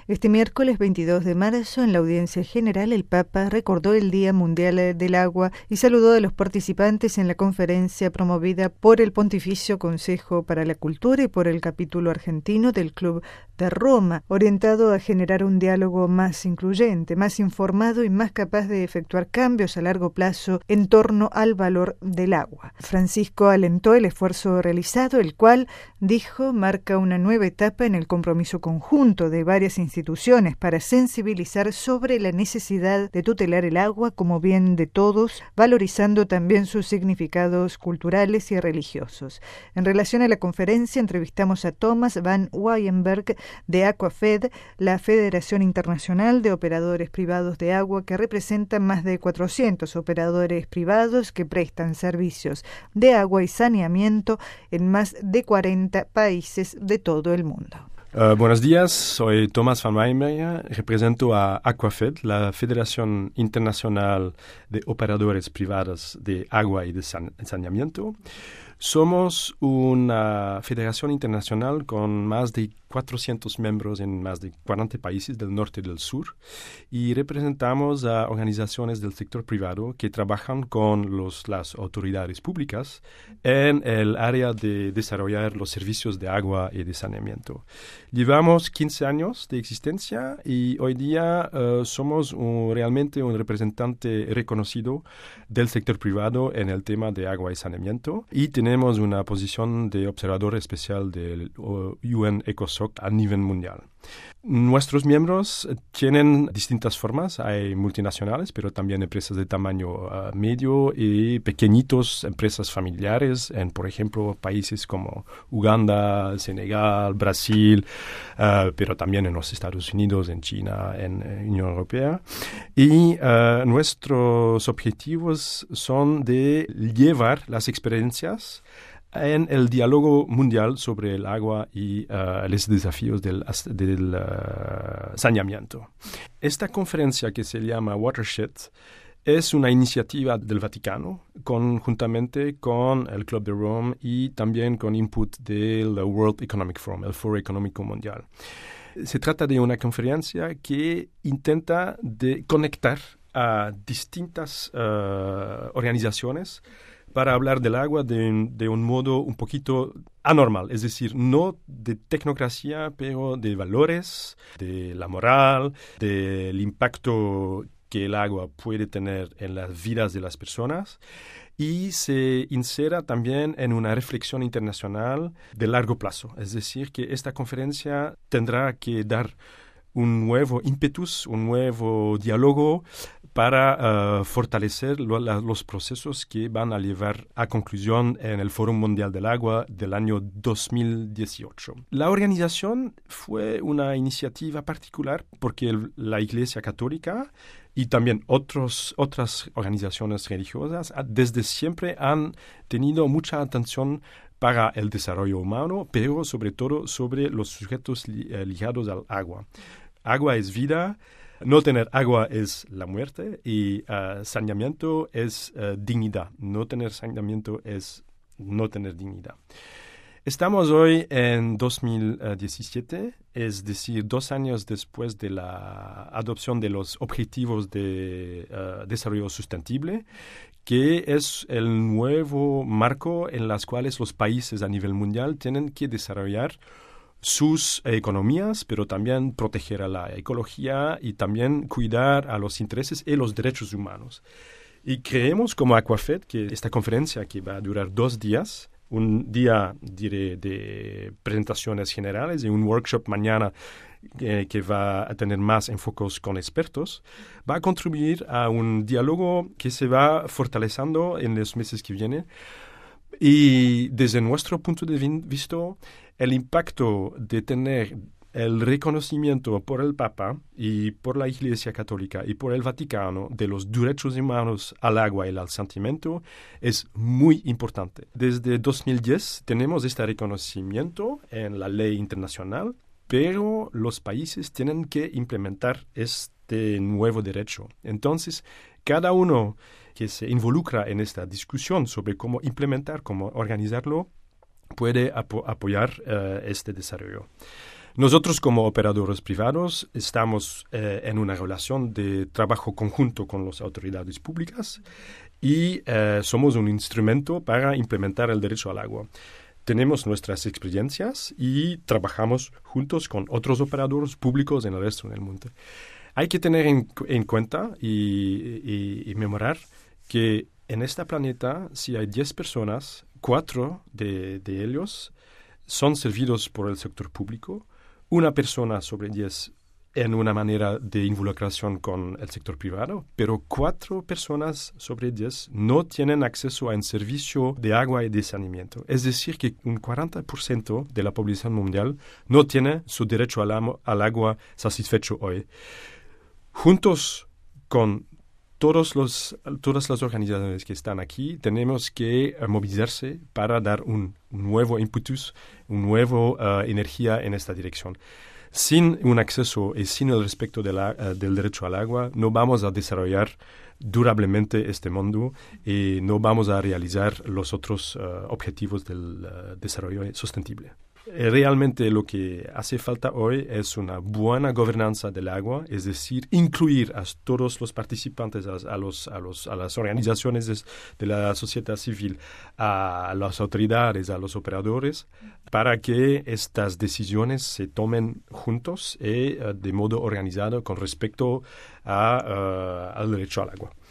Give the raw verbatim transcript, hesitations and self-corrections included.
Este miércoles veintidós de marzo, en la audiencia general, el Papa recordó el Día Mundial del Agua y saludó a los participantes en la conferencia promovida por el Pontificio Consejo para la Cultura y por el capítulo argentino del Club de Roma, orientado a generar un diálogo más incluyente, más informado y más capaz de efectuar cambios a largo plazo en torno al valor del agua. Francisco alentó el esfuerzo realizado, el cual, dijo, marca una nueva etapa en el compromiso conjunto de varias instituciones para sensibilizar sobre la necesidad de tutelar el agua como bien de todos, valorizando también sus significados culturales y religiosos. En relación a la conferencia, entrevistamos a Thomas van Weyenberg de Aquafed, la Federación Internacional de Operadores Privados de Agua, que representa más de cuatrocientos operadores privados que prestan servicios de agua y saneamiento en más de cuarenta países de todo el mundo. Uh, buenos días, soy Thomas van Weyenberg, represento a Aquafed, la Federación Internacional de Operadores Privados de Agua y de san- Saneamiento. Somos una federación internacional con más de cuatrocientos miembros en más de cuarenta países del norte y del sur y representamos a organizaciones del sector privado que trabajan con los, las autoridades públicas en el área de desarrollar los servicios de agua y de saneamiento. Llevamos quince años de existencia y hoy día uh, somos un, realmente un representante reconocido del sector privado en el tema de agua y saneamiento y tenemos una posición de observador especial del U N ECOSOC a nivel mundial. Nuestros miembros tienen distintas formas. Hay multinacionales, pero también empresas de tamaño uh, medio y pequeñitos, empresas familiares en, por ejemplo, países como Uganda, Senegal, Brasil, uh, pero también en los Estados Unidos, en China, en la uh, Unión Europea. Y uh, nuestros objetivos son de llevar las experiencias en el diálogo mundial sobre el agua y uh, los desafíos del, del uh, saneamiento. Esta conferencia que se llama Watershed es una iniciativa del Vaticano conjuntamente con el Club de Roma y también con input del World Economic Forum, el Foro Económico Mundial. Se trata de una conferencia que intenta de conectar a distintas uh, organizaciones para hablar del agua de, de un modo un poquito anormal, es decir, no de tecnocracia, pero de valores, de la moral, del impacto que el agua puede tener en las vidas de las personas y se insera también en una reflexión internacional de largo plazo. Es decir, que esta conferencia tendrá que dar un nuevo ímpetus, un nuevo diálogo para uh, fortalecer lo, la, los procesos que van a llevar a conclusión en el Foro Mundial del Agua del año dos mil dieciocho. La organización fue una iniciativa particular porque el, la Iglesia Católica y también otros, otras organizaciones religiosas desde siempre han tenido mucha atención para el desarrollo humano, pero sobre todo sobre los sujetos li, eh, ligados al agua. Agua es vida. No tener agua es la muerte y uh, saneamiento es uh, dignidad. No tener saneamiento es no tener dignidad. Estamos hoy en dos mil diecisiete, es decir, dos años después de la adopción de los Objetivos de uh, Desarrollo Sustentable, que es el nuevo marco en los cuales los países a nivel mundial tienen que desarrollar sus economías, pero también proteger a la ecología y también cuidar a los intereses y los derechos humanos. Y creemos como Aquafed que esta conferencia, que va a durar dos días, un día diré, de presentaciones generales y un workshop mañana eh, que va a tener más enfocos con expertos, va a contribuir a un diálogo que se va fortaleciendo en los meses que vienen. Y desde nuestro punto de vista, el impacto de tener el reconocimiento por el Papa y por la Iglesia Católica y por el Vaticano de los derechos humanos al agua y al saneamiento es muy importante. Desde dos mil diez tenemos este reconocimiento en la ley internacional, pero los países tienen que implementar este nuevo derecho. Entonces, cada uno que se involucra en esta discusión sobre cómo implementar, cómo organizarlo, puede apo- apoyar uh, este desarrollo. Nosotros como operadores privados estamos eh, en una relación de trabajo conjunto con las autoridades públicas y eh, somos un instrumento para implementar el derecho al agua. Tenemos nuestras experiencias y trabajamos juntos con otros operadores públicos en el resto del mundo. Hay que tener en, en cuenta y, y, y memorar que en este planeta, si hay diez personas, cuatro de, de ellos son servidos por el sector público, una persona sobre diez en una manera de involucración con el sector privado, pero cuatro personas sobre diez no tienen acceso a un servicio de agua y de saneamiento. Es decir, que un cuarenta por ciento de la población mundial no tiene su derecho al, amo, al agua satisfecho hoy. Juntos con todos los, todas las organizaciones que están aquí, tenemos que uh, movilizarse para dar un, un nuevo impetus, una nueva uh, energía en esta dirección. Sin un acceso y sin el respeto de la, uh, del derecho al agua, no vamos a desarrollar durablemente este mundo y no vamos a realizar los otros uh, objetivos del uh, desarrollo sostenible. Realmente lo que hace falta hoy es una buena gobernanza del agua, es decir, incluir a todos los participantes, a, a, los, a, los, a las organizaciones de, de la sociedad civil, a las autoridades, a los operadores, para que estas decisiones se tomen juntos y uh, de modo organizado con respecto a, uh, al derecho al agua.